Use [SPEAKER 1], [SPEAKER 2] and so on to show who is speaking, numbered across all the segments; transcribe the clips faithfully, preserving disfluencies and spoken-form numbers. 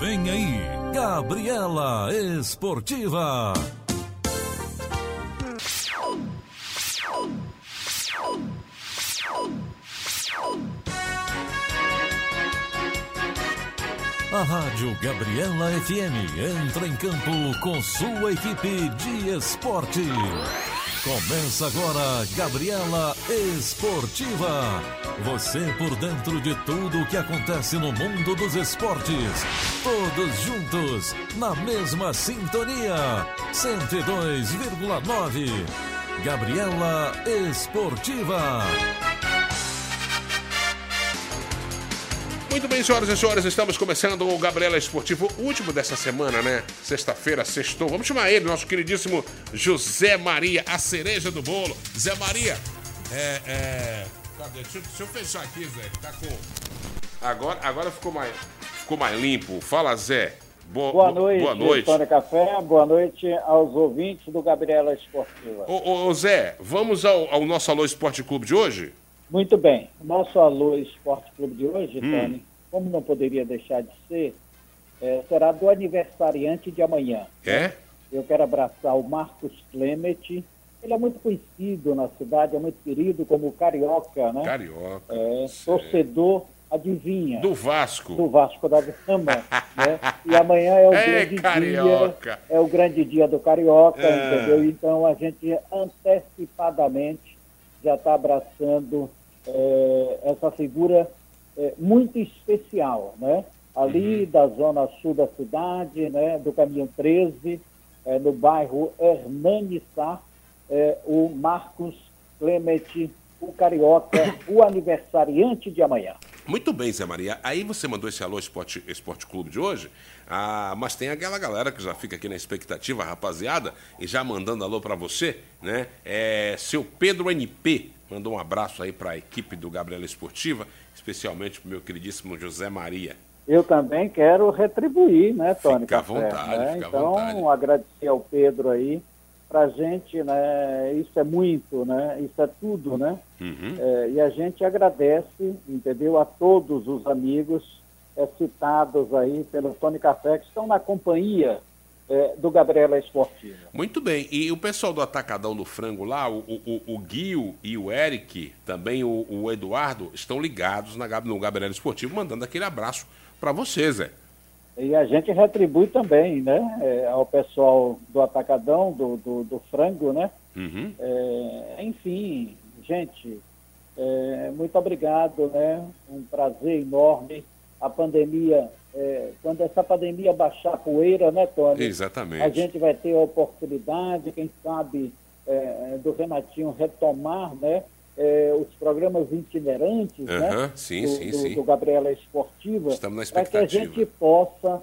[SPEAKER 1] Vem aí, Gabriela Esportiva. A Rádio Gabriela F M entra em campo com sua equipe de esporte. Começa agora Gabriela Esportiva. Você por dentro de tudo o que acontece no mundo dos esportes. Todos juntos, na mesma sintonia. cento e dois vírgula nove. Gabriela Esportiva.
[SPEAKER 2] Muito bem, senhoras e senhores, estamos começando o Gabriela Esportivo, último dessa semana, né? Sexta-feira, sextou. Vamos chamar ele, nosso queridíssimo José Maria, a cereja do bolo. Zé Maria, é... é... Cadê? Deixa, eu- deixa eu fechar aqui, Zé, que tá com... Agora, agora ficou, mais, ficou mais limpo. Fala, Zé. Bo-
[SPEAKER 3] Boa
[SPEAKER 2] bo-
[SPEAKER 3] noite,
[SPEAKER 2] Boa noite.
[SPEAKER 3] Tony Café. Boa noite aos ouvintes do Gabriela Esportiva.
[SPEAKER 2] Ô, ô, ô, Zé, vamos ao, ao nosso Alô Esporte Clube de hoje?
[SPEAKER 3] Muito bem. Nosso Alô Esporte Clube de hoje,
[SPEAKER 2] Hum.
[SPEAKER 3] Tony, como não poderia deixar de ser, é, será do aniversariante de amanhã.
[SPEAKER 2] É?
[SPEAKER 3] Eu quero abraçar o Marcos Clemente. Ele é muito conhecido na cidade, é muito querido como Carioca, né?
[SPEAKER 2] Carioca.
[SPEAKER 3] É,
[SPEAKER 2] Sei.
[SPEAKER 3] torcedor, adivinha?
[SPEAKER 2] Do Vasco.
[SPEAKER 3] do Vasco da Gama, né? E amanhã é o
[SPEAKER 2] É,
[SPEAKER 3] grande
[SPEAKER 2] Carioca.
[SPEAKER 3] dia, é o grande dia do Carioca,
[SPEAKER 2] É.
[SPEAKER 3] entendeu? Então a gente antecipadamente já está abraçando eh, essa figura eh, muito especial, né? Ali da zona sul da cidade, né? Do Caminho treze, eh, no bairro Hernani Sá, eh, o Marcos Clemente, o Carioca, o aniversariante de amanhã.
[SPEAKER 2] Muito bem, Zé Maria. Aí você mandou esse Alô Esporte, Esporte Clube de hoje, ah, mas tem aquela galera que já fica aqui na expectativa, rapaziada, e já mandando alô pra você, né? É, seu Pedro N P mandou um abraço aí pra equipe do Gabriela Esportiva, especialmente pro meu queridíssimo José Maria.
[SPEAKER 3] Eu também quero retribuir, né, Tony?
[SPEAKER 2] Fica à
[SPEAKER 3] Café,
[SPEAKER 2] vontade,
[SPEAKER 3] né?
[SPEAKER 2] fica à
[SPEAKER 3] então,
[SPEAKER 2] vontade.
[SPEAKER 3] agradecer ao Pedro aí. Pra gente, né, isso é muito, né? Isso é tudo, né?
[SPEAKER 2] Uhum.
[SPEAKER 3] É, e a gente agradece, entendeu? A todos os amigos é, citados aí pelo Tony Café, que estão na companhia é, do Gabriela Esportiva.
[SPEAKER 2] Muito bem. E o pessoal do Atacadão do Frango lá, o, o, o Guio e o Eric, também o, o Eduardo, estão ligados na, Gab- no Gabriela Esportivo, mandando aquele abraço pra você, Zé.
[SPEAKER 3] E a gente retribui também, né? é, ao pessoal do Atacadão, do, do, do Frango, né?
[SPEAKER 2] Uhum.
[SPEAKER 3] É, enfim, gente, é, muito obrigado, né? Um prazer enorme. A pandemia, é, quando essa pandemia baixar a poeira, né, Tony?
[SPEAKER 2] Exatamente.
[SPEAKER 3] A gente vai ter a oportunidade, quem sabe, é, do Renatinho retomar, né? é, os programas itinerantes,
[SPEAKER 2] Aham,
[SPEAKER 3] né?
[SPEAKER 2] sim,
[SPEAKER 3] do,
[SPEAKER 2] sim,
[SPEAKER 3] do,
[SPEAKER 2] sim.
[SPEAKER 3] do Gabriela Esportiva,
[SPEAKER 2] Estamos na
[SPEAKER 3] para que a
[SPEAKER 2] expectativa.
[SPEAKER 3] gente possa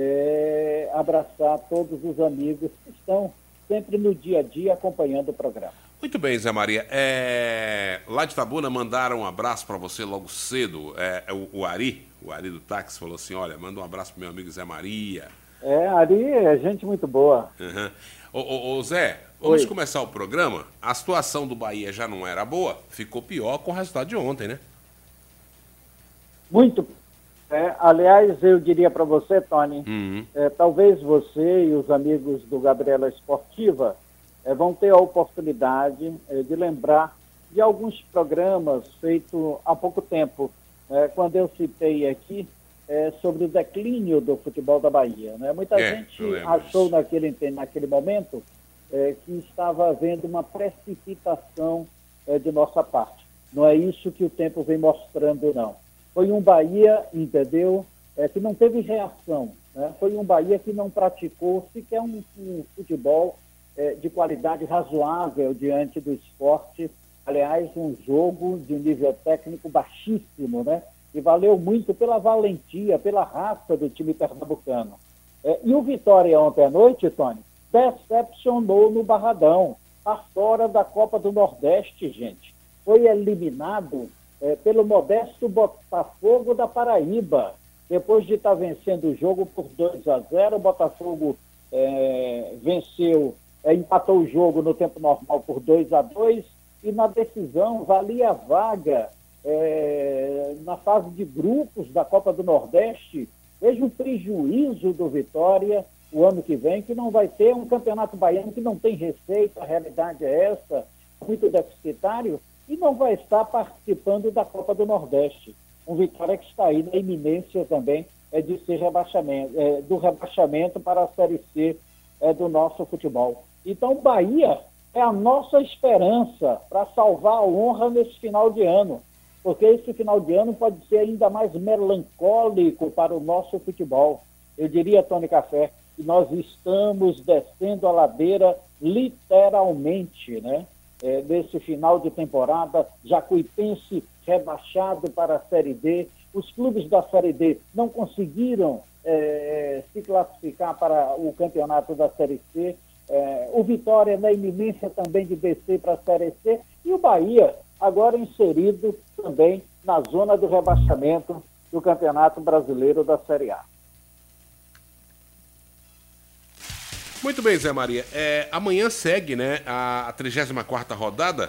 [SPEAKER 3] é, abraçar todos os amigos que estão sempre no dia a dia acompanhando o programa.
[SPEAKER 2] Muito bem, Zé Maria. É, Lá de Tabuna mandaram um abraço para você logo cedo. É, é o, o Ari, o Ari do táxi, falou assim: olha, manda um abraço pro meu amigo Zé Maria.
[SPEAKER 3] É, Ari é gente muito boa.
[SPEAKER 2] Uhum. Ô, ô, ô, Zé, vamos
[SPEAKER 3] Oi.
[SPEAKER 2] começar o programa. A situação do Bahia já não era boa, ficou pior com o resultado de ontem, né?
[SPEAKER 3] Muito. É, aliás, eu diria para você, Tony,
[SPEAKER 2] Uhum.
[SPEAKER 3] é, talvez você e os amigos do Gabriela Esportiva é, vão ter a oportunidade é, de lembrar de alguns programas feitos há pouco tempo, é, quando eu citei aqui é, sobre o declínio do futebol da Bahia. Né? Muita
[SPEAKER 2] É,
[SPEAKER 3] gente
[SPEAKER 2] eu lembro
[SPEAKER 3] achou
[SPEAKER 2] disso.
[SPEAKER 3] naquele, naquele momento é, que estava havendo uma precipitação é, de nossa parte. Não é isso que o tempo vem mostrando, não. Foi um Bahia, entendeu, é, que não teve reação. Né? Foi um Bahia que não praticou sequer um, um futebol é, de qualidade razoável diante do esporte. Aliás, um jogo de nível técnico baixíssimo, né? E valeu muito pela valentia, pela raça do time pernambucano. É, e o Vitória ontem à noite, Tony, decepcionou no Barradão. Está fora da Copa do Nordeste, gente. Foi eliminado é, pelo modesto Botafogo da Paraíba. Depois de estar vencendo o jogo por dois a zero, o Botafogo é, venceu, é, empatou o jogo no tempo normal por dois a dois e na decisão valia a vaga é, na fase de grupos da Copa do Nordeste Veja o prejuízo do Vitória o ano que vem, que não vai ter um campeonato baiano que não tem receita, a realidade é essa, muito deficitário, e não vai estar participando da Copa do Nordeste. Um Vitória que está aí na iminência também é de ser rebaixamento, é, do rebaixamento para a Série C é, do nosso futebol. Então, Bahia é a nossa esperança para salvar a honra nesse final de ano, porque esse final de ano pode ser ainda mais melancólico para o nosso futebol. Eu diria, Tony Café, que nós estamos descendo a ladeira literalmente, né? É, nesse final de temporada, Jacuipense rebaixado para a Série D, os clubes da Série D não conseguiram é, se classificar para o campeonato da Série C, é, o Vitória na iminência também de descer para a Série C, e o Bahia agora inserido também na zona do rebaixamento do Campeonato Brasileiro da Série A.
[SPEAKER 2] Muito bem, Zé Maria. É, amanhã segue, né, a, a trigésima quarta rodada.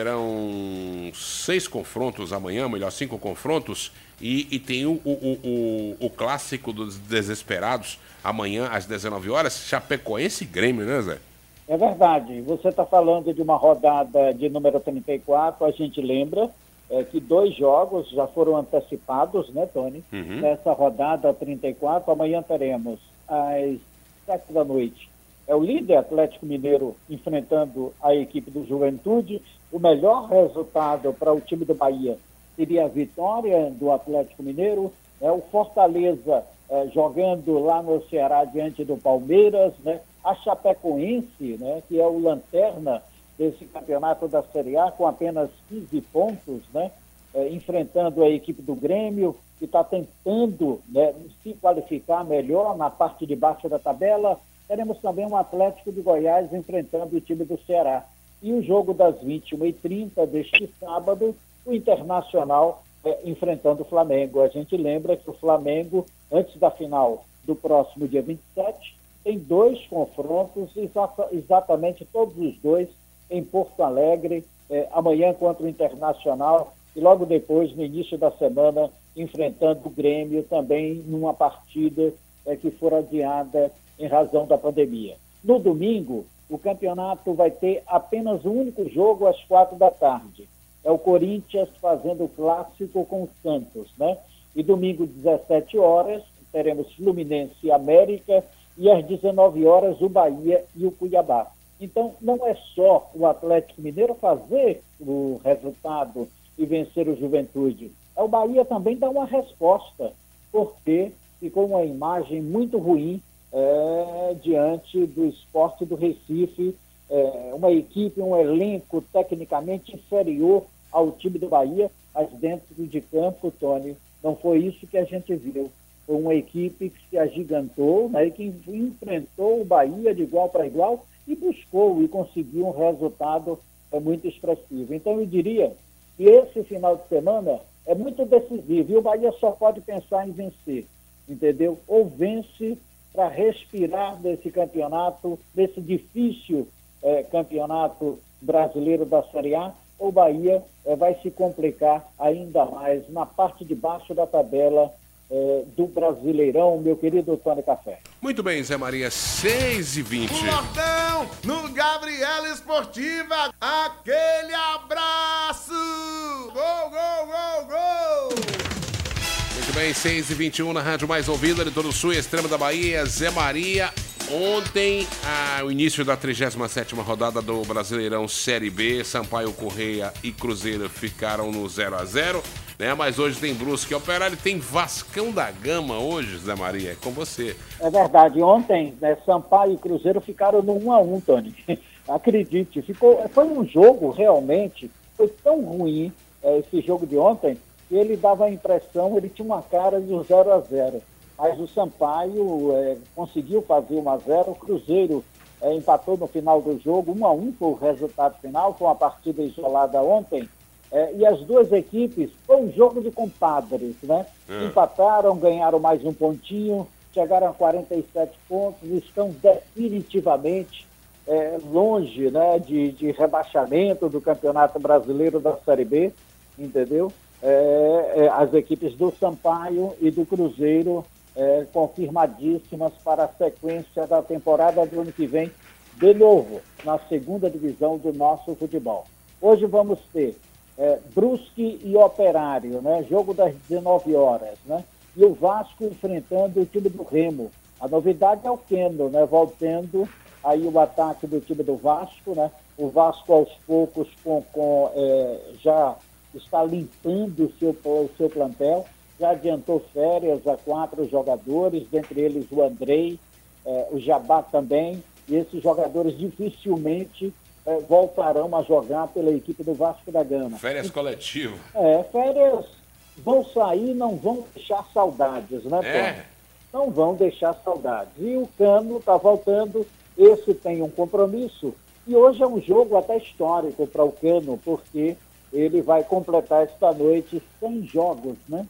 [SPEAKER 2] Serão seis confrontos amanhã, melhor, cinco confrontos. E, e tem o, o, o, o clássico dos desesperados amanhã às dezenove horas. Chapecoense e Grêmio, né, Zé?
[SPEAKER 3] É verdade. Você está falando de uma rodada de número trinta e quatro. A gente lembra é, que dois jogos já foram antecipados, né, Tony? Uhum. Nessa rodada trinta e quatro, amanhã teremos às sete da noite. É o líder Atlético Mineiro enfrentando a equipe do Juventude. O melhor resultado para o time do Bahia seria a vitória do Atlético Mineiro. É o Fortaleza é, jogando lá no Ceará diante do Palmeiras, né? A Chapecoense, né, que é o lanterna desse campeonato da Série A, com apenas quinze pontos, né? É, enfrentando a equipe do Grêmio, que está tentando, né, se qualificar melhor na parte de baixo da tabela. Teremos também um Atlético de Goiás enfrentando o time do Ceará. E o jogo das vinte e uma e trinta deste sábado, o Internacional é, enfrentando o Flamengo. A gente lembra que o Flamengo, antes da final do próximo dia vinte e sete, tem dois confrontos, exata, exatamente todos os dois, em Porto Alegre, é, amanhã contra o Internacional, e logo depois, no início da semana, enfrentando o Grêmio, também numa partida é, que for adiada em razão da pandemia. No domingo, o campeonato vai ter apenas um único jogo às quatro da tarde. É o Corinthians fazendo o clássico com o Santos, né? E domingo, dezessete horas, teremos Fluminense e América, e às dezenove horas o Bahia e o Cuiabá. Então, não é só o Atlético Mineiro fazer o resultado e vencer o Juventude. O Bahia também dá uma resposta, porque ficou uma imagem muito ruim É, diante do Sport do Recife, é, uma equipe, um elenco tecnicamente inferior ao time do Bahia, mas dentro de campo, Tony, não foi isso que a gente viu. Foi uma equipe que se agigantou, né, que enfrentou o Bahia de igual para igual e buscou e conseguiu um resultado é, muito expressivo. Então eu diria que esse final de semana é muito decisivo e o Bahia só pode pensar em vencer, entendeu? Ou vence para respirar desse campeonato, desse difícil eh, campeonato brasileiro da Série A, o Bahia eh, vai se complicar ainda mais na parte de baixo da tabela eh, do Brasileirão, meu querido Tony Café.
[SPEAKER 2] Muito bem, Zé Maria, seis e vinte.
[SPEAKER 4] O Nordão no Gabriela Esportiva, aquele abraço! Gol, gol, gol, gol!
[SPEAKER 2] Muito bem, seis e vinte e um na rádio mais ouvida de todo o sul e extremo da Bahia, Zé Maria. Ontem, ah, o início da trigésima sétima rodada do Brasileirão Série B, Sampaio Correia e Cruzeiro ficaram no zero a zero, né? Mas hoje tem Brusque e Operário, tem Vascão da Gama hoje, Zé Maria, é com você.
[SPEAKER 3] É verdade, ontem, né, Sampaio e Cruzeiro ficaram no um a um, Tony. Acredite, ficou, foi um jogo realmente, foi tão ruim é, esse jogo de ontem, ele dava a impressão, ele tinha uma cara de um zero a zero. Mas o Sampaio é, conseguiu fazer um a zero, o Cruzeiro é, empatou no final do jogo, um a um foi o resultado final, foi uma partida isolada ontem, é, e as duas equipes, foi um jogo de compadres, né? É. Empataram, ganharam mais um pontinho, chegaram a quarenta e sete pontos, estão definitivamente é, longe, né, de, de rebaixamento do Campeonato Brasileiro da Série B, entendeu? É, é, as equipes do Sampaio e do Cruzeiro é, confirmadíssimas para a sequência da temporada do ano que vem, de novo, na segunda divisão do nosso futebol. Hoje vamos ter é, Brusque e Operário, né? Jogo das dezenove horas, né? E o Vasco enfrentando o time do Remo. A novidade é o Keno, né? Voltando aí o ataque do time do Vasco, né? O Vasco aos poucos com, com, é, já está limpando o seu, o seu plantel, já adiantou férias a quatro jogadores, dentre eles o Andrei, é, o Jabá também, e esses jogadores dificilmente é, voltarão a jogar pela equipe do Vasco da Gama.
[SPEAKER 2] Férias coletivas.
[SPEAKER 3] É, férias vão sair, não vão deixar saudades, né, Tom?
[SPEAKER 2] É.
[SPEAKER 3] Não vão deixar saudades. E o Cano está voltando, esse tem um compromisso, e hoje é um jogo até histórico para o Cano, porque ele vai completar esta noite cem jogos, né?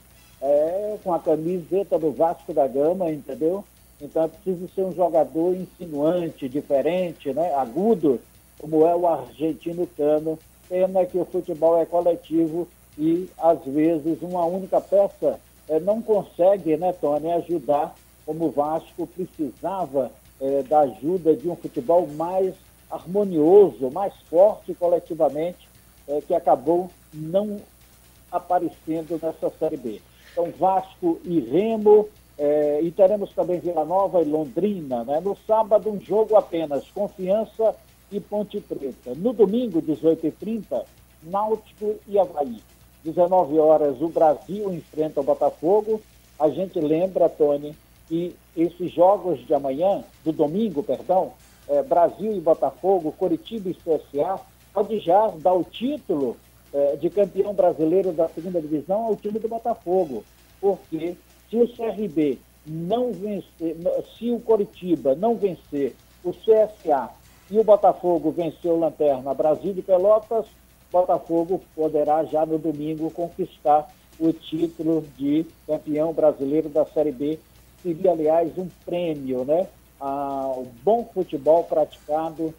[SPEAKER 3] É, com a camiseta do Vasco da Gama, entendeu? Então é preciso ser um jogador insinuante, diferente, né? Agudo, como é o argentino Cano. Pena que o futebol é coletivo e, às vezes, uma única peça é, não consegue, né, Tony, ajudar, como o Vasco precisava é, da ajuda de um futebol mais harmonioso, mais forte coletivamente, é, que acabou não aparecendo nessa Série B. Então, Vasco e Remo, é, e teremos também Vila Nova e Londrina, né? No sábado, um jogo apenas, Confiança e Ponte Preta. No domingo, dezoito e trinta, Náutico e Avaí. dezenove horas, o Brasil enfrenta o Botafogo. A gente lembra, Tony, que esses jogos de amanhã, do domingo, perdão, é, Brasil e Botafogo, Coritiba e C S A, pode já dar o título é, de campeão brasileiro da segunda divisão ao time do Botafogo, porque se o C R B não vencer, se o Coritiba não vencer o C S A e o Botafogo vencer o Lanterna Brasil de Pelotas, Botafogo poderá já no domingo conquistar o título de campeão brasileiro da Série B. Seria, aliás, um prêmio, né, ao bom futebol praticado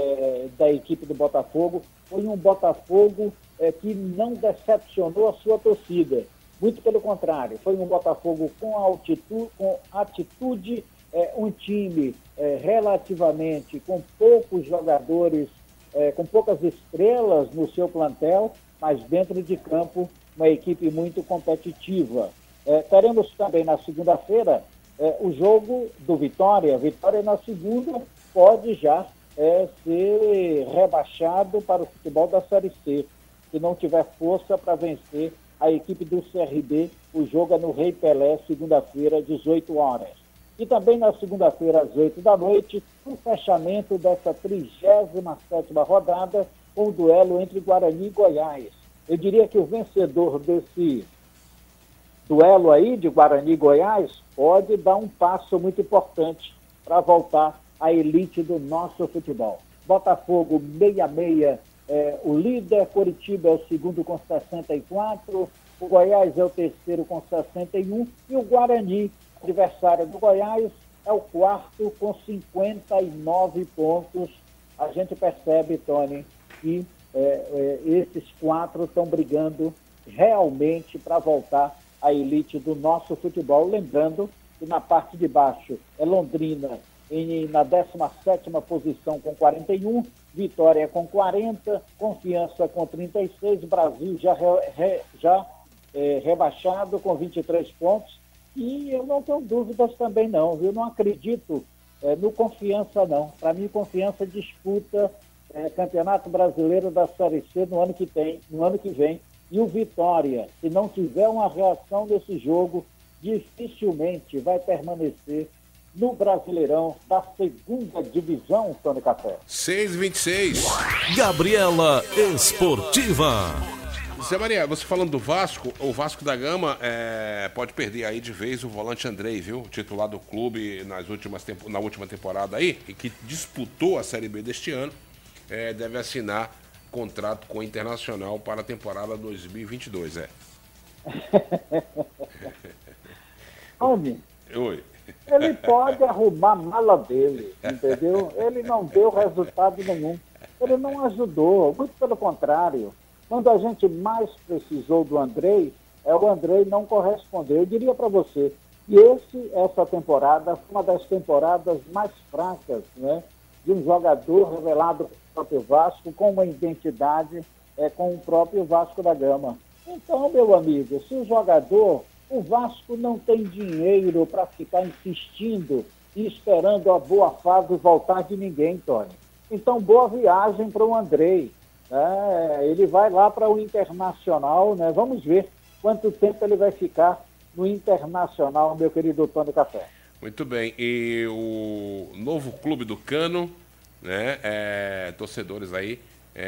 [SPEAKER 3] é, da equipe do Botafogo. Foi um Botafogo é, que não decepcionou a sua torcida. Muito pelo contrário, foi um Botafogo com altitude, com atitude, é, um time é, relativamente com poucos jogadores, é, com poucas estrelas no seu plantel, mas dentro de campo uma equipe muito competitiva. É, teremos também na segunda-feira é, o jogo do Vitória. Vitória na segunda pode já é, ser rebaixado para o futebol da Série C, se não tiver força para vencer a equipe do C R B. O jogo é no Rei Pelé, segunda-feira, dezoito horas. E também na segunda-feira, às oito da noite, o fechamento dessa trigésima sétima rodada com o duelo entre Guarani e Goiás. Eu diria que o vencedor desse duelo aí, de Guarani e Goiás, pode dar um passo muito importante para voltar à elite do nosso futebol. Botafogo, seis a seis, é, o líder, Coritiba é o segundo com sessenta e quatro, o Goiás é o terceiro com sessenta e um e o Guarani, adversário do Goiás, é o quarto com cinquenta e nove pontos. A gente percebe, Tony, que é, é, esses quatro estão brigando realmente para voltar à elite do nosso futebol. Lembrando que na parte de baixo é Londrina em, na décima sétima posição com quarenta e um, Vitória com quarenta, Confiança com trinta e seis, Brasil já, re, re, já é, rebaixado com vinte e três pontos. E eu não tenho dúvidas também não, viu? Não acredito é, no Confiança não. Para mim, Confiança disputa é, Campeonato Brasileiro da Série C no ano que tem, no ano que vem. E o Vitória, se não tiver uma reação nesse jogo, dificilmente vai permanecer no Brasileirão da segunda divisão, Tony Café.
[SPEAKER 2] seis e vinte e seis.
[SPEAKER 1] Gabriela Esportiva.
[SPEAKER 2] Zé Maria, você falando do Vasco, o Vasco da Gama é, pode perder aí de vez o volante Andrei, viu? Titular do clube nas últimas tempo, na última temporada aí, e que disputou a Série B deste ano, é, deve assinar contrato com o Internacional para a temporada dois mil e vinte e dois, é.
[SPEAKER 3] Homem,
[SPEAKER 2] Oi.
[SPEAKER 3] ele pode arrumar a mala dele, entendeu? Ele não deu resultado nenhum. Ele não ajudou, muito pelo contrário. Quando a gente mais precisou do Andrei, é, o Andrei não correspondeu. Eu diria para você, E esse, essa temporada foi uma das temporadas mais fracas, né, de um jogador revelado pelo próprio Vasco, com uma identidade é, com o próprio Vasco da Gama. Então, meu amigo, se o jogador, o Vasco não tem dinheiro para ficar insistindo e esperando a boa fase voltar de ninguém, Tony. Então, boa viagem para o Andrei. Né? Ele vai lá para o Internacional, né? Vamos ver quanto tempo ele vai ficar no Internacional, meu querido Tony Café.
[SPEAKER 2] Muito bem. E o novo clube do Cano, né? É, torcedores aí,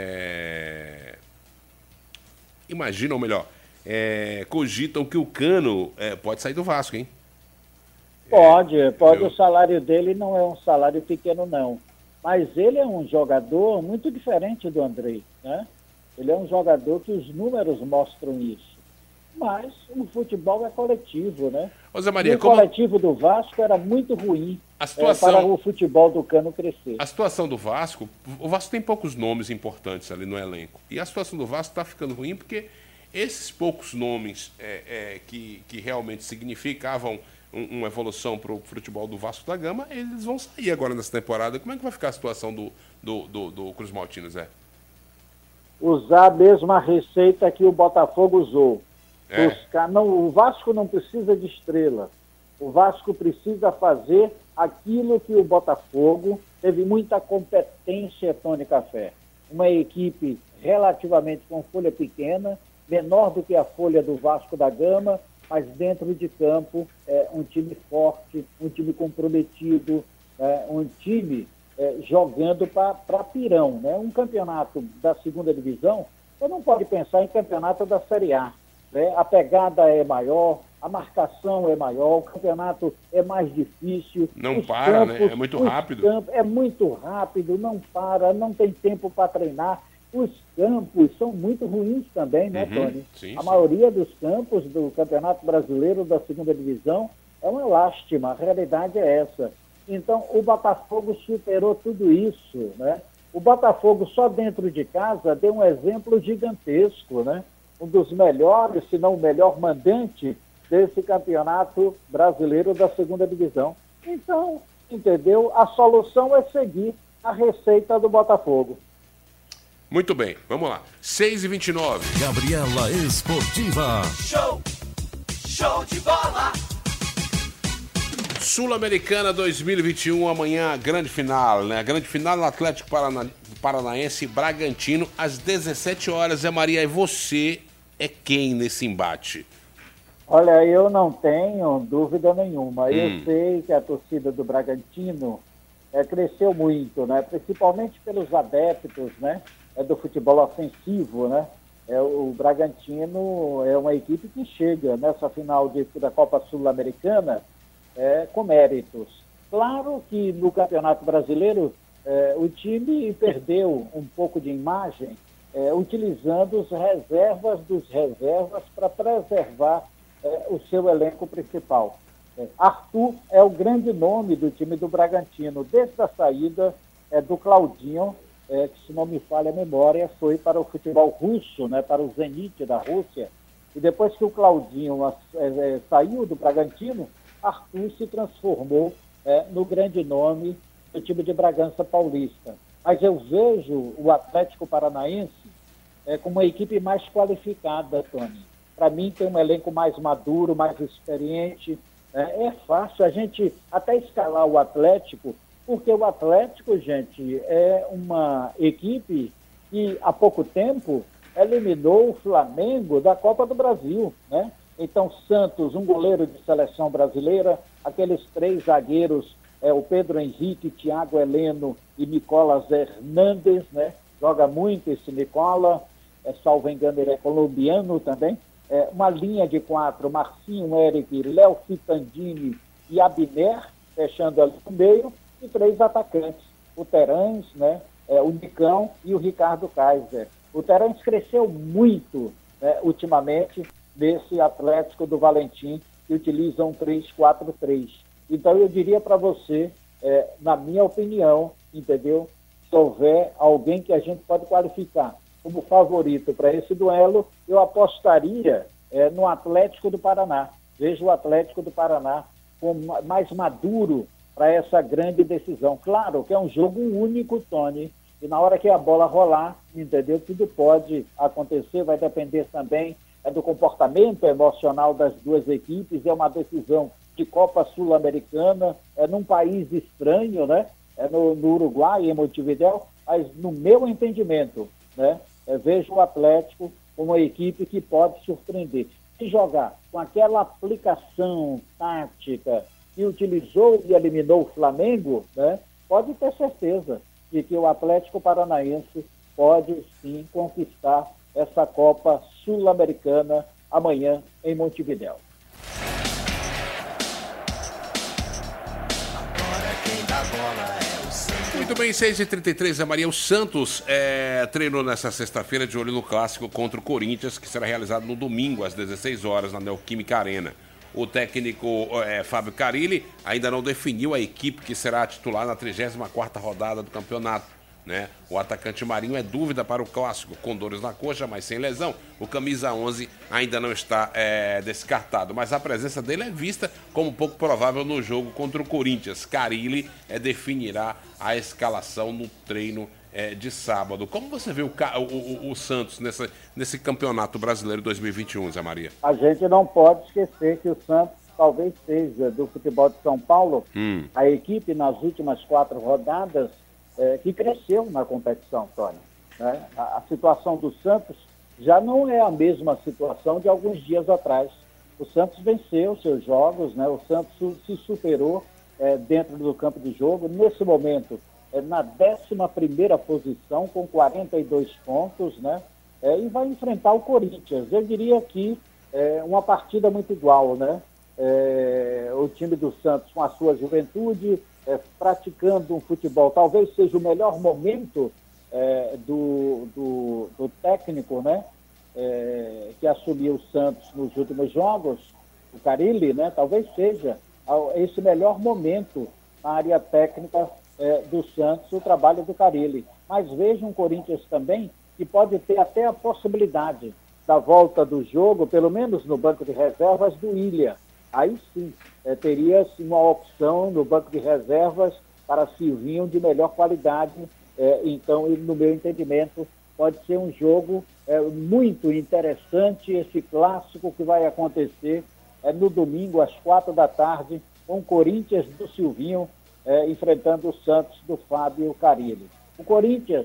[SPEAKER 2] é, imaginam, ou melhor, é, cogitam que o Cano é, pode sair do Vasco, hein?
[SPEAKER 3] Pode,
[SPEAKER 2] é,
[SPEAKER 3] pode.
[SPEAKER 2] Eu...
[SPEAKER 3] O salário dele não é um salário pequeno, não. Mas ele é um jogador muito diferente do Andrei, né? Ele é um jogador que os números mostram isso. Mas o futebol é coletivo, né?
[SPEAKER 2] Ô Zé Maria,
[SPEAKER 3] e o
[SPEAKER 2] como...
[SPEAKER 3] coletivo do Vasco era muito ruim
[SPEAKER 2] a situação...
[SPEAKER 3] é, para o futebol do Cano crescer.
[SPEAKER 2] A situação do Vasco, o Vasco tem poucos nomes importantes ali no elenco. E a situação do Vasco está ficando ruim porque esses poucos nomes é, é, que, que realmente significavam um, uma evolução para o futebol do Vasco da Gama, eles vão sair agora nessa temporada. Como é que vai ficar a situação do, do, do, do Cruz Maltino, Zé?
[SPEAKER 3] Usar a mesma receita que o Botafogo usou.
[SPEAKER 2] É.
[SPEAKER 3] Buscar, não, o Vasco não precisa de estrela. O Vasco precisa fazer aquilo que o Botafogo teve muita competência, Tony Café. Uma equipe relativamente com folha pequena, menor do que a folha do Vasco da Gama, mas dentro de campo é, um time forte, um time comprometido, é, um time é, jogando para pirão. Né? Um campeonato da segunda divisão, você não pode pensar em campeonato da Série A. Né? A pegada é maior, a marcação é maior, o campeonato é mais difícil.
[SPEAKER 2] Não para,
[SPEAKER 3] campos,
[SPEAKER 2] né? É muito rápido.
[SPEAKER 3] Campos, é muito rápido, não para, não tem tempo para treinar. Os campos são muito ruins também, né,
[SPEAKER 2] uhum,
[SPEAKER 3] Tony?
[SPEAKER 2] Sim,
[SPEAKER 3] a
[SPEAKER 2] sim.
[SPEAKER 3] maioria dos campos do Campeonato Brasileiro da segunda divisão é uma lástima, a realidade é essa. Então, o Botafogo superou tudo isso, né? O Botafogo só dentro de casa deu um exemplo gigantesco, né? Um dos melhores, se não o melhor mandante desse Campeonato Brasileiro da segunda divisão. Então, entendeu? A solução é seguir a receita do Botafogo.
[SPEAKER 2] Muito bem, vamos lá. seis e vinte e nove.
[SPEAKER 1] Gabriela Esportiva.
[SPEAKER 5] Show! Show de bola!
[SPEAKER 2] Sul-Americana dois mil e vinte e um, amanhã, grande final, né? Grande final no Atlético Parana... Paranaense e Bragantino, às dezessete horas. Zé Maria, e você é quem nesse embate?
[SPEAKER 3] Olha, eu não tenho dúvida nenhuma.
[SPEAKER 2] Hum.
[SPEAKER 3] Eu sei que a torcida do Bragantino é, cresceu muito, né? Principalmente pelos adeptos, né? É do futebol ofensivo, né? É, o Bragantino é uma equipe que chega nessa final de, da Copa Sul-Americana é, com méritos. Claro que no Campeonato Brasileiro é, o time perdeu um pouco de imagem é, utilizando as reservas dos reservas para preservar é, o seu elenco principal. É, Arthur é o grande nome do time do Bragantino, desde a saída é, do Claudinho, É, que se não me falha a memória, foi para o futebol russo, né, para o Zenit da Rússia. E depois que o Claudinho é, é, saiu do Bragantino, Arthur se transformou é, no grande nome do time de Bragança Paulista. Mas eu vejo o Atlético Paranaense é, como uma equipe mais qualificada, Tony. Para mim tem um elenco mais maduro, mais experiente. É, é fácil a gente até escalar o Atlético, porque o Atlético, gente, é uma equipe que há pouco tempo eliminou o Flamengo da Copa do Brasil, né? Então, Santos, um goleiro de seleção brasileira, aqueles três zagueiros, é, o Pedro Henrique, Thiago Heleno e Nicolas Hernandes, né? Joga muito esse Nicola, é, salvo engano, ele é colombiano também. É, uma linha de quatro, Marcinho, Eric, Léo Fitandini e Abner, fechando ali no meio. E três atacantes, o Terãs, né, é, o Nicão e o Ricardo Kaiser. O Terãs cresceu muito, né, ultimamente nesse Atlético do Valentim, que utiliza um três quatro três. Então eu diria para você, é, na minha opinião, entendeu? Se houver alguém que a gente pode qualificar como favorito para esse duelo, eu apostaria é, no Atlético do Paraná. vejo o Atlético do Paraná como mais maduro para essa grande decisão. Claro que é um jogo único, Tony, e na hora que a bola rolar, entendeu? Tudo pode acontecer, vai depender também é, do comportamento emocional das duas equipes, é uma decisão de Copa Sul-Americana, é num país estranho, né? É no, no Uruguai, em Montevidéu, mas no meu entendimento, né? É, vejo o Atlético como uma equipe que pode surpreender. Se jogar com aquela aplicação tática que utilizou e eliminou o Flamengo, né? Pode ter certeza de que o Atlético Paranaense pode sim conquistar essa Copa Sul-Americana amanhã em Montevidéu.
[SPEAKER 2] Muito bem, seis e trinta e três, Zé Maria. O Santos é, treinou nessa sexta-feira de olho no clássico contra o Corinthians, que será realizado no domingo às dezesseis horas na Neoquímica Arena. O técnico é, Fábio Carilli ainda não definiu a equipe que será titular na trigésima quarta rodada do campeonato, né? O atacante Marinho é dúvida para o clássico, com dores na coxa, mas sem lesão. O camisa onze ainda não está é, descartado, mas a presença dele é vista como pouco provável no jogo contra o Corinthians. Carilli é, definirá a escalação no treino é, de sábado. Como você vê o, o, o Santos nessa, nesse campeonato brasileiro dois mil e vinte e um, Zé Maria?
[SPEAKER 3] A gente não pode esquecer que o Santos talvez seja do futebol de São Paulo, hum. a equipe nas últimas quatro rodadas é, que cresceu na competição, Tony. Né? A, a situação do Santos já não é a mesma situação de alguns dias atrás. O Santos venceu seus jogos, né? O Santos se superou é, dentro do campo de jogo. Nesse momento, é, na décima primeira posição, com quarenta e dois pontos, né? É, e vai enfrentar o Corinthians. Eu diria que é uma partida muito igual, né? É, o time do Santos, com a sua juventude, é, praticando um futebol, talvez seja o melhor momento é, do, do, do técnico, né? É, que assumiu o Santos nos últimos jogos, o Carilli, né? Talvez seja esse melhor momento na área técnica é, do Santos, o trabalho do Carilli. Mas veja um Corinthians também que pode ter até a possibilidade da volta do jogo, pelo menos no banco de reservas, do Ilha. Aí sim, é, teria sim, uma opção no banco de reservas para Silvinho de melhor qualidade. É, então, no meu entendimento, pode ser um jogo é, muito interessante, esse clássico que vai acontecer é, no domingo, às quatro da tarde, com o Corinthians do Silvinho é, enfrentando o Santos do Fábio Carilli. O Corinthians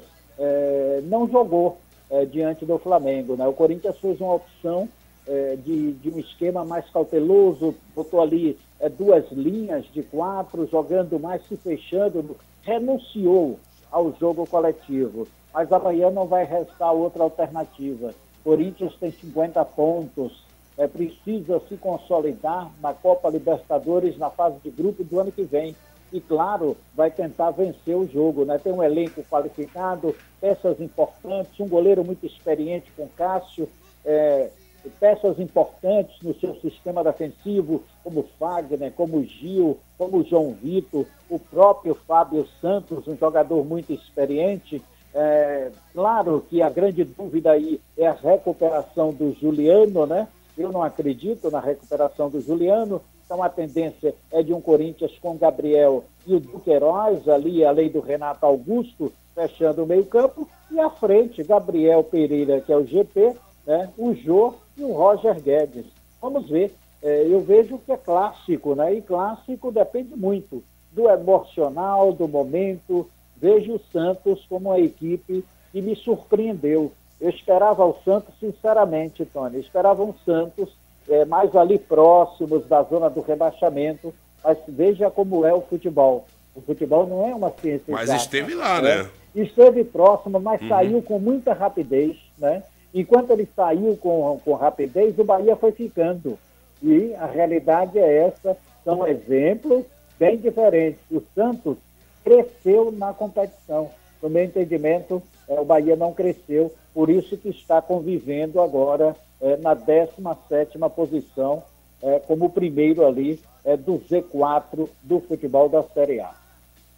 [SPEAKER 3] é, não jogou é, diante do Flamengo, né? O Corinthians fez uma opção é, de, de um esquema mais cauteloso, botou ali é, duas linhas de quatro, jogando mais, se fechando, renunciou ao jogo coletivo. Mas amanhã não vai restar outra alternativa. Corinthians tem cinquenta pontos, é, precisa se consolidar na Copa Libertadores na fase de grupo do ano que vem. E, claro, vai tentar vencer o jogo, né? Tem um elenco qualificado, peças importantes, um goleiro muito experiente com Cássio, é, peças importantes no seu sistema defensivo, como Fagner, como Gil, como João Vitor, o próprio Fábio Santos, um jogador muito experiente. É, claro que a grande dúvida aí é a recuperação do Juliano, né? Eu não acredito na recuperação do Juliano. Então a tendência é de um Corinthians com Gabriel e o Duqueiroz, ali além do Renato Augusto, fechando o meio campo, e à frente Gabriel Pereira, que é o G P, né? O Jô e o Roger Guedes. Vamos ver, é, eu vejo que é clássico, né? E clássico depende muito do emocional, do momento. Vejo o Santos como uma equipe que me surpreendeu. Eu esperava o Santos, sinceramente, Tony, eu esperava um Santos É, mais ali próximos da zona do rebaixamento, mas veja como é o futebol. O futebol não é uma ciência
[SPEAKER 2] Mas
[SPEAKER 3] exata,
[SPEAKER 2] esteve lá, né?
[SPEAKER 3] né? Esteve próximo, mas
[SPEAKER 2] uhum.
[SPEAKER 3] saiu com muita rapidez, né? Enquanto ele saiu com, com rapidez, o Bahia foi ficando. E a realidade é essa, são exemplos bem diferentes. O Santos cresceu na competição. No meu entendimento, é, o Bahia não cresceu, por isso que está convivendo agora É, na décima sétima posição, é, como o primeiro ali é, do Z quatro do futebol da Série A.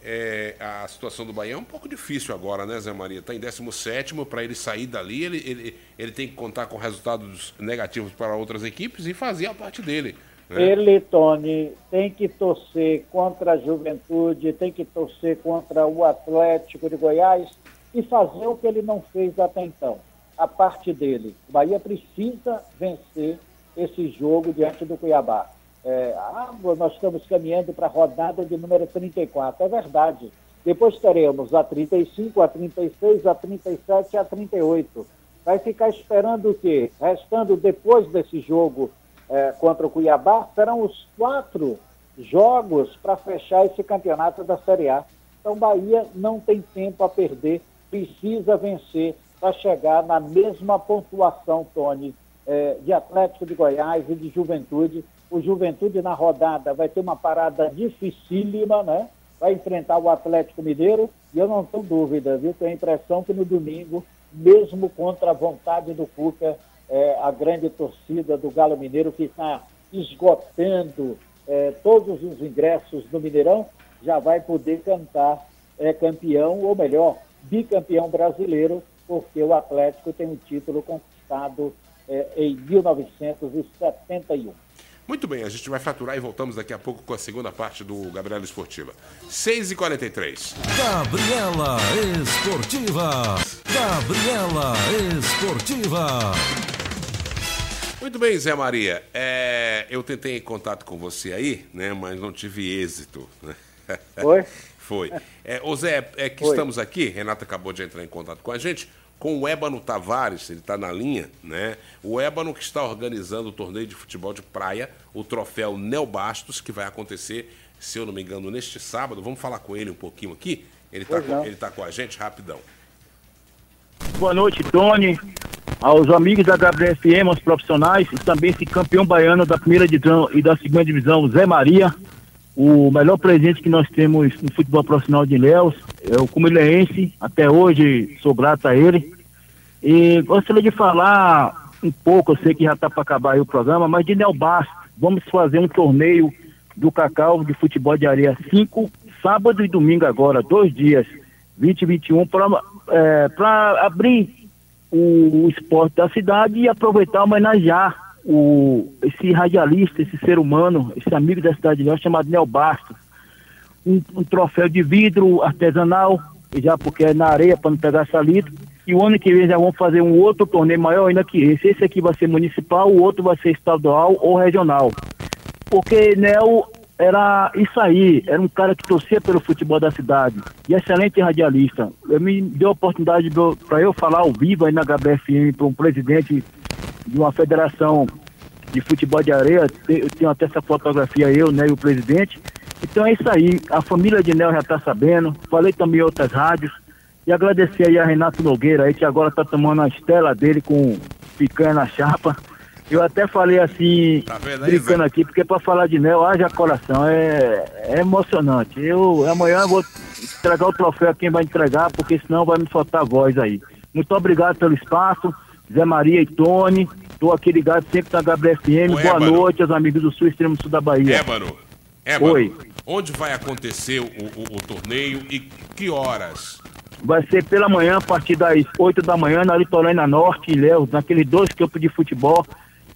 [SPEAKER 2] é, a situação do Bahia é um pouco difícil agora, né, Zé Maria? Está em décimo sétimo, para ele sair dali, ele, ele, ele tem que contar com resultados negativos para outras equipes e fazer a parte dele. Né?
[SPEAKER 3] Ele, Tony, tem que torcer contra a Juventude, tem que torcer contra o Atlético de Goiás e fazer o que ele não fez até então. A parte dele. O Bahia precisa vencer esse jogo diante do Cuiabá. É, ah, nós estamos caminhando para a rodada de número trinta e quatro. É verdade. Depois teremos a trinta e cinco, a trinta e seis, a trinta e sete e a trinta e oito. Vai ficar esperando o quê? Restando depois desse jogo é, contra o Cuiabá, serão os quatro jogos para fechar esse campeonato da Série A. Então, o Bahia não tem tempo a perder, precisa vencer para chegar na mesma pontuação, Tony, eh, de Atlético de Goiás e de Juventude. O Juventude na rodada vai ter uma parada dificílima, né? Vai enfrentar o Atlético Mineiro e eu não tenho dúvida, viu? Tenho a impressão que no domingo, mesmo contra a vontade do Cuca, eh, a grande torcida do Galo Mineiro que está esgotando eh, todos os ingressos do Mineirão, já vai poder cantar eh, campeão, ou melhor, bicampeão brasileiro, porque o Atlético tem um título conquistado eh, em mil novecentos e setenta e um.
[SPEAKER 2] Muito bem, a gente vai faturar e voltamos daqui a pouco com a segunda parte do Gabriela Esportiva. seis e quarenta e três.
[SPEAKER 1] Gabriela Esportiva. Gabriela Esportiva.
[SPEAKER 2] Muito bem, Zé Maria. É, eu tentei contato com você aí, né, mas não tive êxito.
[SPEAKER 3] Foi?
[SPEAKER 2] Foi. É, ô Zé, é que Foi. estamos aqui, Renata acabou de entrar em contato com a gente, com o Ébano Tavares, ele está na linha, né? O Ébano que está organizando o torneio de futebol de praia, o troféu Nel Bastos, que vai acontecer, se eu não me engano, neste sábado. Vamos falar com ele um pouquinho aqui? Ele está com, ele tá com a gente, rapidão.
[SPEAKER 6] Boa noite, Tony, aos amigos da W F M, aos profissionais, e também esse campeão baiano da primeira divisão e da segunda divisão, Zé Maria. O melhor presente que nós temos no futebol profissional de Ilhéus é o Cumileense, até hoje sou grato a ele. E gostaria de falar um pouco, eu sei que já está para acabar aí o programa, mas de Nel Bastos. Vamos fazer um torneio do Cacau de futebol de areia cinco, sábado e domingo agora, dois dias, vinte e vinte e um, para é, para abrir o, o esporte da cidade e aproveitar homenagear O, esse radialista, esse ser humano, esse amigo da cidade de Ilhéus chamado Nel Bastos. Um, um troféu de vidro artesanal, já porque é na areia para não pegar salitre. E o ano que vem já vamos fazer um outro torneio maior ainda que esse. Esse aqui vai ser municipal, o outro vai ser estadual ou regional. Porque Nel era isso aí, era um cara que torcia pelo futebol da cidade. E excelente radialista. Eu me deu a oportunidade para eu falar ao vivo aí na H B F M para um presidente de uma federação de futebol de areia. Eu tenho até essa fotografia, eu, né, e o presidente. Então é isso aí, a família de Nel já está sabendo, falei também em outras rádios, e agradecer aí a Renato Nogueira, aí, que agora está tomando a estela dele com picanha na chapa. Eu até falei assim, tá brincando aí, aqui, porque para falar de Nel, haja coração, é, é emocionante. Eu amanhã eu vou entregar o troféu a quem vai entregar, porque senão vai me faltar voz aí. Muito obrigado pelo espaço, Zé Maria e Tony, estou aqui ligado sempre na H B F M. Ô, boa Ébano. Noite aos amigos do Sul, extremo sul da Bahia.
[SPEAKER 2] Ébano, Ébano,
[SPEAKER 6] Oi.
[SPEAKER 2] Onde vai acontecer o, o, o torneio e que horas?
[SPEAKER 6] Vai ser pela manhã, a partir das oito da manhã, na Litorânea Norte, Ilhéus, naqueles dois campos de futebol,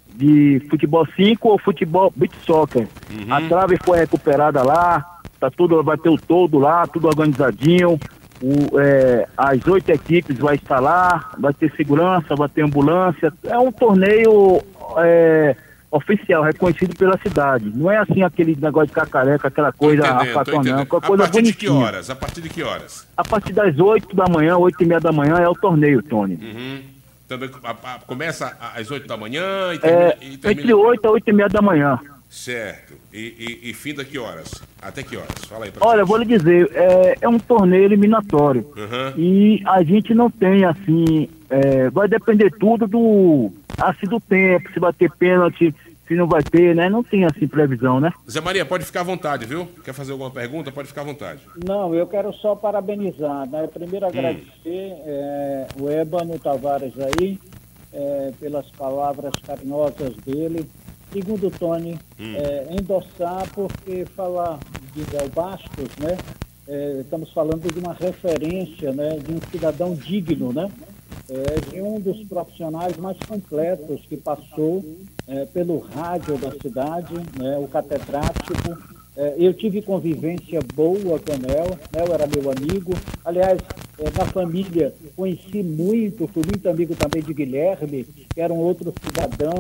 [SPEAKER 6] de futebol cinco ou futebol beach soccer. Uhum. A trave foi recuperada lá, tá tudo, vai ter o todo lá, tudo organizadinho. O, é, as oito equipes vai estar lá, vai ter segurança, vai ter ambulância. É um torneio é, oficial, reconhecido pela cidade. Não é assim aquele negócio de cacareca, aquela coisa apacão, não.
[SPEAKER 2] A
[SPEAKER 6] coisa
[SPEAKER 2] partir bonitinha. de que horas? A partir de que horas?
[SPEAKER 6] A partir das oito da manhã, oito e meia da manhã é o torneio, Tony.
[SPEAKER 2] Uhum. Também, a, a, começa às oito da manhã e termina,
[SPEAKER 6] é,
[SPEAKER 2] e termina...
[SPEAKER 6] Entre oito a oito e meia da manhã.
[SPEAKER 2] Certo. E, e, e fim da que horas? Até que horas? Fala aí pra
[SPEAKER 6] Olha,
[SPEAKER 2] gente.
[SPEAKER 6] eu vou lhe dizer, é, é um torneio eliminatório.
[SPEAKER 2] Uhum.
[SPEAKER 6] E a gente não tem, assim, é, vai depender tudo do, assim, do tempo, se vai ter pênalti, se não vai ter, né? Não tem, assim, previsão, né?
[SPEAKER 2] Zé Maria, pode ficar à vontade, viu? Quer fazer alguma pergunta? Pode ficar à vontade.
[SPEAKER 3] Não, eu quero só parabenizar, né? Primeiro agradecer hum. é, o Ébano Tavares aí, é, pelas palavras carinhosas dele. Segundo, Tony, hum. é, endossar, porque falar de Nel Bastos, né, é, estamos falando de uma referência, né, de um cidadão digno, né, é, de um dos profissionais mais completos que passou é, pelo rádio da cidade, né, o catedrático. É, eu tive convivência boa com o Nel, Nel era meu amigo. Aliás, é, na família conheci muito, fui muito amigo também de Guilherme, que era um outro cidadão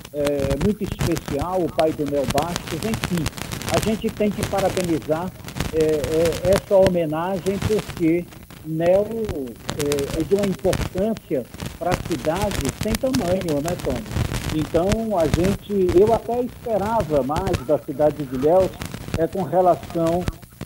[SPEAKER 3] é, muito especial, o pai do Nel Bastos. Enfim, a gente tem que parabenizar é, é, essa homenagem, porque Nel é, é de uma importância para a cidade sem tamanho, né, Tony? Então, a gente, eu até esperava mais da cidade de Ilhéus, é, com relação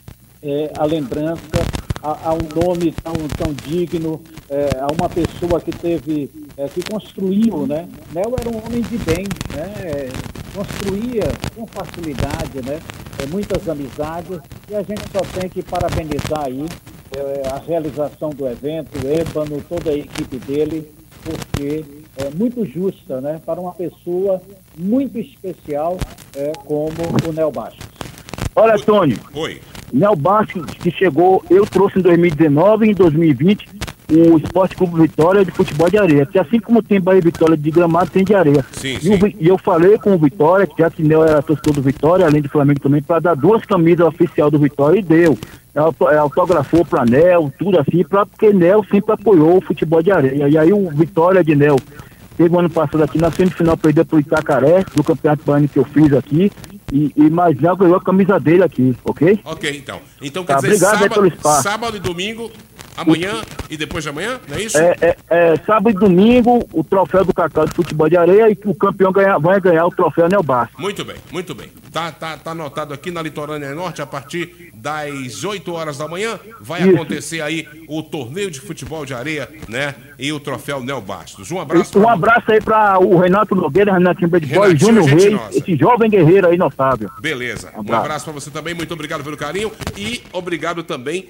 [SPEAKER 3] é, à lembrança, a, a um nome tão, tão digno, é, a uma pessoa que teve, é, que construiu, né? Nel era um homem de bem, né? Construía com facilidade, né? É, muitas amizades, e a gente só tem que parabenizar aí é, a realização do evento, o Ébano, toda a equipe dele, porque é muito justa, né? Para uma pessoa muito especial é, como o Nel Bastos.
[SPEAKER 6] Olha, Tony,
[SPEAKER 2] Oi.
[SPEAKER 6] Nel Bastos, que chegou, eu trouxe em dois mil e dezenove e em dois mil e vinte o Esporte Clube Vitória de futebol de areia, que assim como tem Bahia Vitória de gramado, tem de areia.
[SPEAKER 2] Sim,
[SPEAKER 6] e,
[SPEAKER 2] sim.
[SPEAKER 6] o, e eu falei com o Vitória, que já que Nel era torcedor do Vitória, além do Flamengo também, para dar duas camisas oficiais do Vitória, e deu. É, autografou para Nel, tudo assim, pra, porque Nel sempre apoiou o futebol de areia. E aí o Vitória de Nel teve um ano passado aqui na semifinal, perdeu pro Itacaré, do Campeonato Baiano que eu fiz aqui, e, e mais Nel ganhou a camisa dele aqui, ok?
[SPEAKER 2] Ok, então. Então quer
[SPEAKER 6] Tá,
[SPEAKER 2] dizer,
[SPEAKER 6] obrigado aí pelo
[SPEAKER 2] sábado,
[SPEAKER 6] espaço.
[SPEAKER 2] sábado e domingo, amanhã e depois de amanhã, não é isso?
[SPEAKER 6] É, é, é, sábado e domingo, o troféu do Cacau de futebol de areia, e o campeão ganha, vai ganhar o troféu Nel Bastos.
[SPEAKER 2] Muito bem, muito bem. Tá, tá, tá anotado aqui na Litorânea Norte, a partir das oito horas da manhã, vai
[SPEAKER 6] Isso.
[SPEAKER 2] acontecer aí o torneio de futebol de areia, né? E o troféu Nel Bastos. Um abraço.
[SPEAKER 6] Um
[SPEAKER 2] pra-
[SPEAKER 6] abraço aí para o Renato Nogueira, Renatinho Bad Boy,
[SPEAKER 2] Renatinho,
[SPEAKER 6] Júnior
[SPEAKER 2] gente
[SPEAKER 6] Reis,
[SPEAKER 2] nossa.
[SPEAKER 6] esse jovem guerreiro aí notável.
[SPEAKER 2] Beleza. Um
[SPEAKER 6] abraço.
[SPEAKER 2] abraço pra você também. Muito obrigado pelo carinho. E obrigado também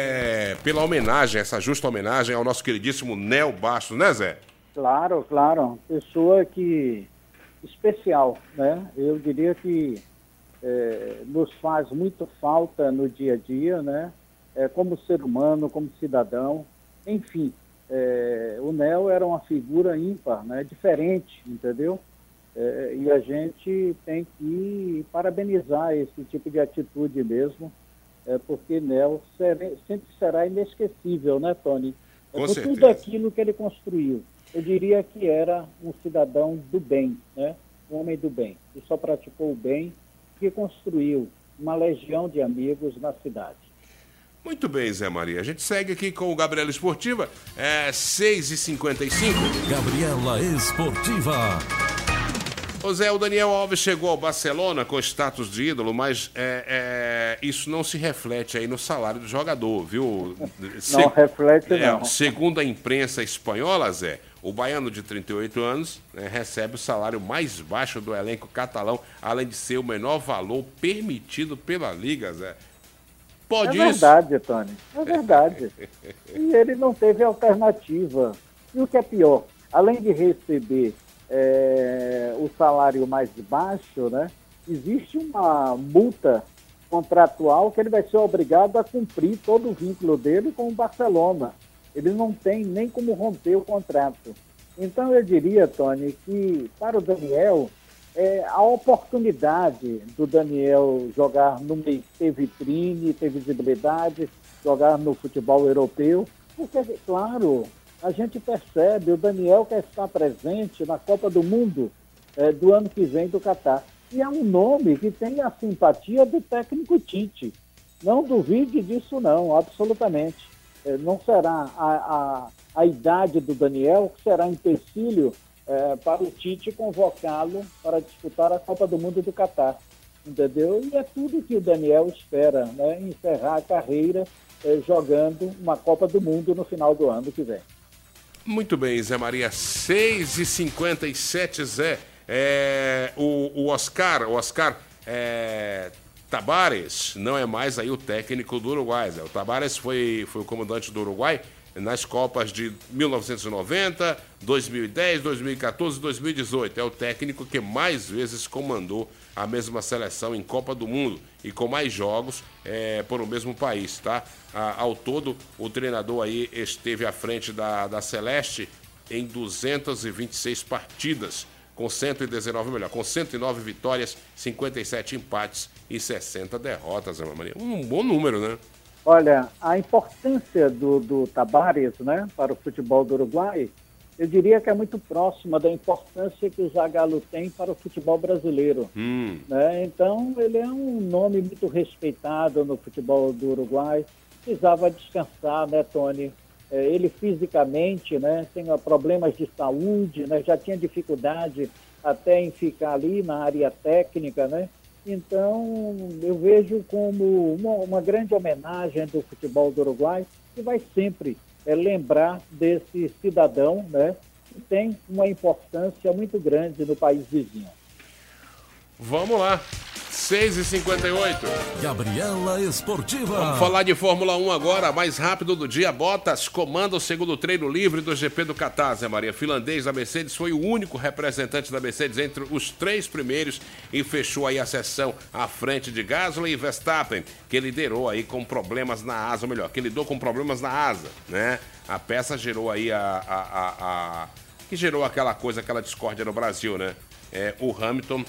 [SPEAKER 2] é, pela homenagem, essa justa homenagem ao nosso queridíssimo Nel Bastos, né, Zé?
[SPEAKER 3] Claro, claro. Pessoa que especial, né? Eu diria que é, nos faz muito falta no dia a dia, né? É, como ser humano, como cidadão, enfim. É, o Nel era uma figura ímpar, né? Diferente, entendeu? É, e a gente tem que parabenizar esse tipo de atitude mesmo, é, porque Nel sere- sempre será inesquecível, né, Tony? É,
[SPEAKER 2] Com
[SPEAKER 3] por
[SPEAKER 2] certeza.
[SPEAKER 3] tudo aquilo que ele construiu. Eu diria que era um cidadão do bem, né? Um homem do bem, que só praticou o bem, que construiu uma legião de amigos na cidade.
[SPEAKER 2] Muito bem, Zé Maria. A gente segue aqui com o Gabriela Esportiva, é seis e cinquenta e cinco.
[SPEAKER 1] Gabriela Esportiva.
[SPEAKER 2] Ô Zé, o Daniel Alves chegou ao Barcelona com status de ídolo, mas é, é, isso não se reflete aí no salário do jogador, viu? Se-
[SPEAKER 3] Não reflete,
[SPEAKER 2] é,
[SPEAKER 3] não.
[SPEAKER 2] Segundo a imprensa espanhola, Zé, o baiano de trinta e oito anos, né, recebe o salário mais baixo do elenco catalão, além de ser o menor valor permitido pela Liga, Zé. Pode
[SPEAKER 3] É
[SPEAKER 2] isso?
[SPEAKER 3] verdade, Tony, é verdade. E ele não teve alternativa. E o que é pior, além de receber é, o salário mais baixo, né, existe uma multa contratual que ele vai ser obrigado a cumprir todo o vínculo dele com o Barcelona. Ele não tem nem como romper o contrato. Então eu diria, Tony, que para o Daniel, é, a oportunidade do Daniel jogar no meio, ter vitrine, ter visibilidade, jogar no futebol europeu, porque, claro, a gente percebe, o Daniel quer estar presente na Copa do Mundo é, do ano que vem do Catar. E é um nome que tem a simpatia do técnico Tite. Não duvide disso não, absolutamente. É, não será a, a, a idade do Daniel que será empecilho é, para o Tite convocá-lo para disputar a Copa do Mundo do Catar. Entendeu? E é tudo que o Daniel espera, né? Encerrar a carreira é, jogando uma Copa do Mundo no final do ano que vem.
[SPEAKER 2] Muito bem, Zé Maria. seis e cinquenta e sete, Zé. É, o, o Oscar, o Oscar é, Tabares não é mais aí o técnico do Uruguai, Zé. O Tabares foi, foi o comandante do Uruguai nas Copas de mil novecentos e noventa, dois mil e dez, dois mil e quatorze e dois mil e dezoito. É o técnico que mais vezes comandou a mesma seleção em Copa do Mundo e com mais jogos é, por o mesmo país, tá? A, ao todo, o treinador aí esteve à frente da, da Celeste em duzentas e vinte e seis partidas, com cento e dezenove, melhor, com cento e nove vitórias, cinquenta e sete empates e sessenta derrotas, Zé Maria. Um bom número, né?
[SPEAKER 3] Olha, a importância do, do Tabárez, né, para o futebol do Uruguai, eu diria que é muito próxima da importância que o Zagallo tem para o futebol brasileiro.
[SPEAKER 2] Hum.
[SPEAKER 3] Né? Então, ele é um nome muito respeitado no futebol do Uruguai. Precisava descansar, né, Tony? É, ele fisicamente, né, tem problemas de saúde, né, já tinha dificuldade até em ficar ali na área técnica, né? Então, eu vejo como uma, uma grande homenagem do futebol do Uruguai, que vai sempre é, lembrar desse cidadão, né, que tem uma importância muito grande no país vizinho.
[SPEAKER 2] Vamos lá, seis e cinquenta e oito.
[SPEAKER 1] Gabriela Esportiva.
[SPEAKER 2] Vamos falar de Fórmula um agora, mais rápido do dia. Bottas comanda o segundo treino livre do G P do Catar, Zé Maria. Finlandês da Mercedes foi o único representante da Mercedes entre os três primeiros e fechou aí a sessão à frente de Gasly e Verstappen, que liderou aí com problemas na asa, ou melhor, que lidou com problemas na asa, né? A peça gerou aí a... a, a, a... que gerou aquela coisa, aquela discórdia no Brasil, né? É, o Hamilton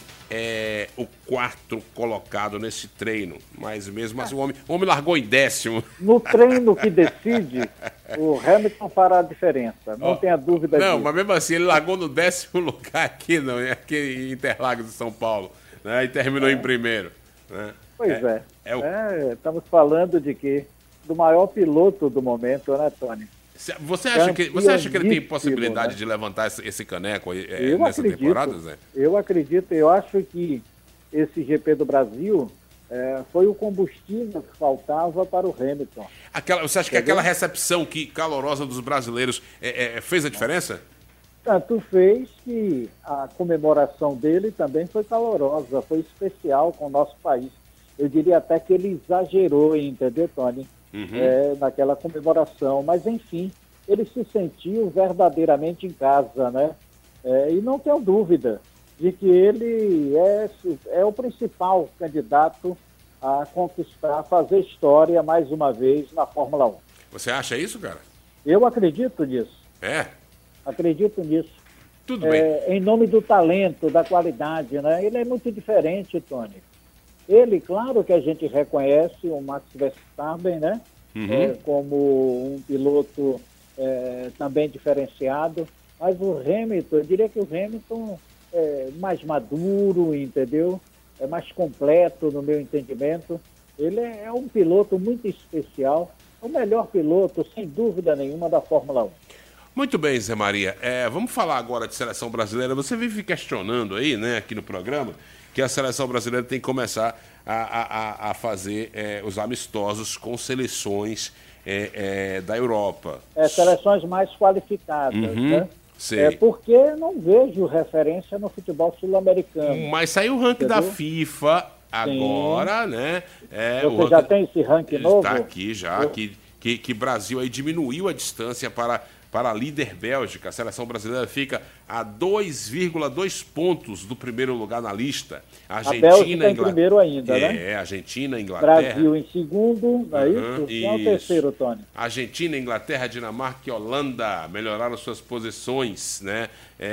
[SPEAKER 2] é o quarto colocado nesse treino, mas mesmo assim o homem, o homem largou em décimo.
[SPEAKER 3] No treino que decide, o Hamilton fará a diferença, não oh, tenha dúvida
[SPEAKER 2] não,
[SPEAKER 3] disso.
[SPEAKER 2] Mas mesmo assim ele largou no décimo lugar aqui, não, aqui em Interlagos de São Paulo, né, e terminou é. em primeiro. Né?
[SPEAKER 3] Pois é,
[SPEAKER 2] é. é o...
[SPEAKER 3] é estamos falando de que do maior piloto do momento, né, Tony?
[SPEAKER 2] Você acha, que, você acha que ele tem possibilidade, né, de levantar esse, esse caneco aí, é, nessa
[SPEAKER 3] acredito,
[SPEAKER 2] temporada, Zé?
[SPEAKER 3] Eu acredito, eu acho que esse G P do Brasil é, foi o combustível que faltava para o Hamilton.
[SPEAKER 2] Aquela, você acha Entendeu? que aquela recepção que, calorosa dos brasileiros é, é, fez a diferença?
[SPEAKER 3] Tanto fez que a comemoração dele também foi calorosa, foi especial com o nosso país. Eu diria até que ele exagerou, entendeu, Tony? Uhum. É, naquela comemoração, mas enfim, ele se sentiu verdadeiramente em casa, né? É, e não tenho dúvida de que ele é, é o principal candidato a conquistar, a fazer história mais uma vez na Fórmula um.
[SPEAKER 2] Você acha isso, cara?
[SPEAKER 3] Eu acredito nisso.
[SPEAKER 2] É?
[SPEAKER 3] Acredito nisso.
[SPEAKER 2] Tudo
[SPEAKER 3] é,
[SPEAKER 2] bem.
[SPEAKER 3] Em nome do talento, da qualidade, né? Ele é muito diferente, Tony. Ele, claro que a gente reconhece o Max Verstappen, né? Uhum. É, como um piloto é, também diferenciado, mas o Hamilton, eu diria que o Hamilton é mais maduro, entendeu? É mais completo no meu entendimento. Ele é, é um piloto muito especial, o melhor piloto, sem dúvida nenhuma, da Fórmula um.
[SPEAKER 2] Muito bem, Zé Maria. É, vamos falar agora de seleção brasileira. Você vive questionando aí, né, aqui no programa, que a seleção brasileira tem que começar a, a, a fazer é, os amistosos com seleções é, é, da Europa.
[SPEAKER 3] É, seleções mais qualificadas,
[SPEAKER 2] uhum,
[SPEAKER 3] né?
[SPEAKER 2] Sei.
[SPEAKER 3] É, porque não vejo referência no futebol sul-americano.
[SPEAKER 2] Mas saiu o ranking Entendeu? da FIFA agora, Sim. né? É,
[SPEAKER 3] Você
[SPEAKER 2] o
[SPEAKER 3] já
[SPEAKER 2] ranking...
[SPEAKER 3] tem esse ranking novo?
[SPEAKER 2] Está aqui já, Eu... que, que, que Brasil aí diminuiu a distância para... para a líder Bélgica. A seleção brasileira fica a dois vírgula dois pontos do primeiro lugar na lista. A Argentina,
[SPEAKER 3] a Bélgica em
[SPEAKER 2] Inglaterra...
[SPEAKER 3] primeiro ainda,
[SPEAKER 2] é,
[SPEAKER 3] né?
[SPEAKER 2] É, Argentina, Inglaterra...
[SPEAKER 3] Brasil em segundo, não é
[SPEAKER 2] uhum,
[SPEAKER 3] isso? Quem é o terceiro, Tony?
[SPEAKER 2] Argentina, Inglaterra, Dinamarca e Holanda melhoraram suas posições, né?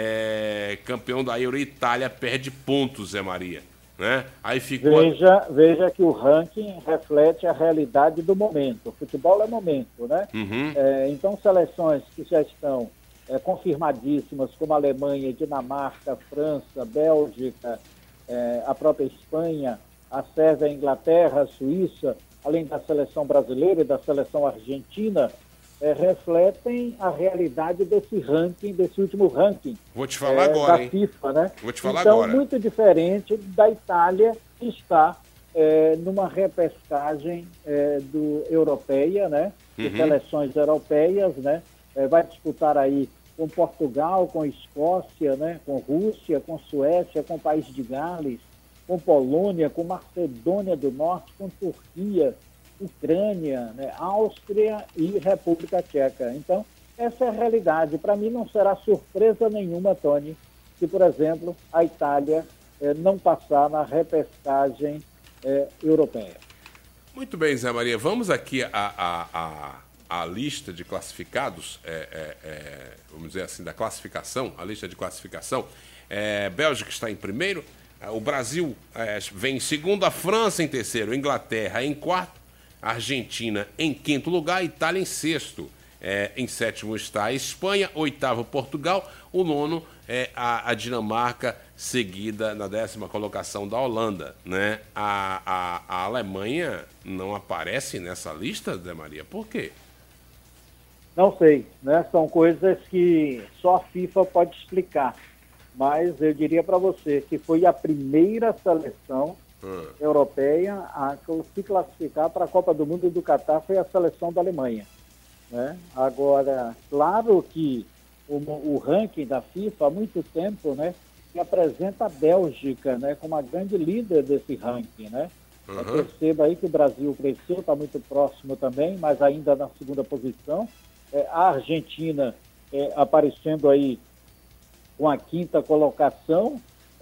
[SPEAKER 2] É, campeão da Euro, Itália perde pontos, Zé Maria. Né? Aí ficou...
[SPEAKER 3] veja, veja que o ranking reflete a realidade do momento. O futebol é momento, né?
[SPEAKER 2] Uhum.
[SPEAKER 3] É, então, seleções que já estão é, confirmadíssimas, como a Alemanha, Dinamarca, França, Bélgica, é, a própria Espanha, a Sérvia, a Inglaterra, a Suíça, além da seleção brasileira e da seleção argentina, é, refletem a realidade desse ranking, desse último ranking.
[SPEAKER 2] Vou te falar
[SPEAKER 3] é,
[SPEAKER 2] agora,
[SPEAKER 3] da
[SPEAKER 2] hein?
[SPEAKER 3] FIFA, né?
[SPEAKER 2] Vou te falar
[SPEAKER 3] então,
[SPEAKER 2] agora.
[SPEAKER 3] Então, muito diferente da Itália, que está é, numa repescagem é, do europeia, né? De
[SPEAKER 2] uhum.
[SPEAKER 3] seleções europeias, né? É, vai disputar aí com Portugal, com Escócia, né? Com Rússia, com Suécia, com o País de Gales, com Polônia, com Macedônia do Norte, com Turquia. Ucrânia, né, Áustria e República Tcheca. Então, essa é a realidade. Para mim não será surpresa nenhuma, Tony, se, por exemplo, a Itália eh, não passar na repescagem eh, europeia.
[SPEAKER 2] Muito bem, Zé Maria. Vamos aqui à a, a, a, a lista de classificados, é, é, é, vamos dizer assim, da classificação, a lista de classificação. É, Bélgica está em primeiro, o Brasil é, vem em segundo, a França em terceiro, a Inglaterra em quarto, a Argentina em quinto lugar, a Itália em sexto. É, em sétimo está a Espanha, oitavo Portugal, o nono é a, a Dinamarca, seguida na décima colocação da Holanda, né? A, a, a Alemanha não aparece nessa lista, Zé Maria, por quê?
[SPEAKER 3] Não sei, né? São coisas que só a FIFA pode explicar, mas eu diria para você que foi a primeira seleção hum. europeia a se classificar para a Copa do Mundo do Catar, foi a seleção da Alemanha. Né? Agora, claro que o, o ranking da FIFA há muito tempo, né, que apresenta a Bélgica, né, como a grande líder desse ranking. Né? Uhum. Perceba aí que o Brasil cresceu, está muito próximo também, mas ainda na segunda posição. É, a Argentina é, aparecendo aí com a quinta colocação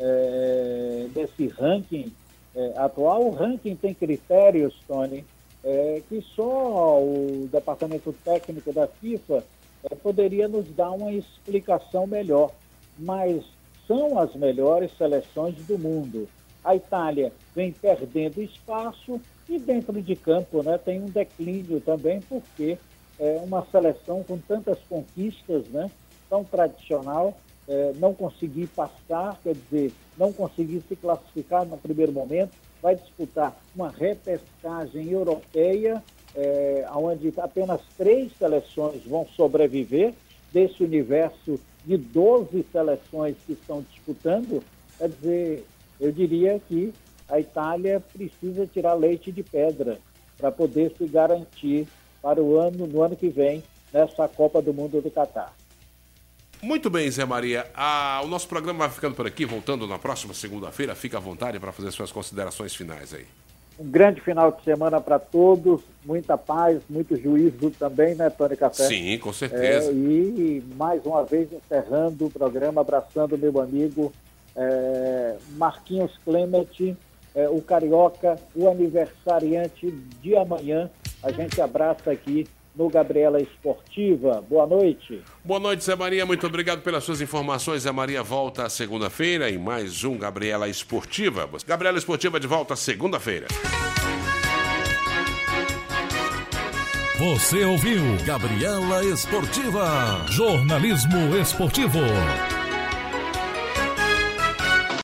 [SPEAKER 3] é, desse ranking é, atual. O ranking tem critérios, Tony, É, que só o departamento técnico da FIFA é, poderia nos dar uma explicação melhor, mas são as melhores seleções do mundo. A Itália vem perdendo espaço e dentro de campo, né, tem um declínio também, porque é uma seleção com tantas conquistas, né, tão tradicional, é, não conseguir passar, quer dizer, não conseguir se classificar no primeiro momento, vai disputar uma repescagem europeia, é, onde apenas três seleções vão sobreviver desse universo de doze seleções que estão disputando. Quer dizer, eu diria que a Itália precisa tirar leite de pedra para poder se garantir para o ano, no ano que vem, nessa Copa do Mundo do Catar.
[SPEAKER 2] Muito bem, Zé Maria. Ah, o nosso programa vai ficando por aqui, voltando na próxima segunda-feira. Fica à vontade para fazer suas considerações finais aí.
[SPEAKER 3] Um grande final de semana para todos, muita paz, muito juízo também, né, Tony Café?
[SPEAKER 2] Sim, com certeza.
[SPEAKER 3] É, e mais uma vez encerrando o programa, abraçando meu amigo é, Marquinhos Clemente, é, o Carioca, o aniversariante de amanhã. A gente abraça aqui no Gabriela Esportiva. Boa noite.
[SPEAKER 2] Boa noite, Zé Maria. Muito obrigado pelas suas informações. Zé Maria volta segunda-feira em mais um Gabriela Esportiva. Gabriela Esportiva de volta segunda-feira.
[SPEAKER 1] Você ouviu Gabriela Esportiva. Jornalismo esportivo.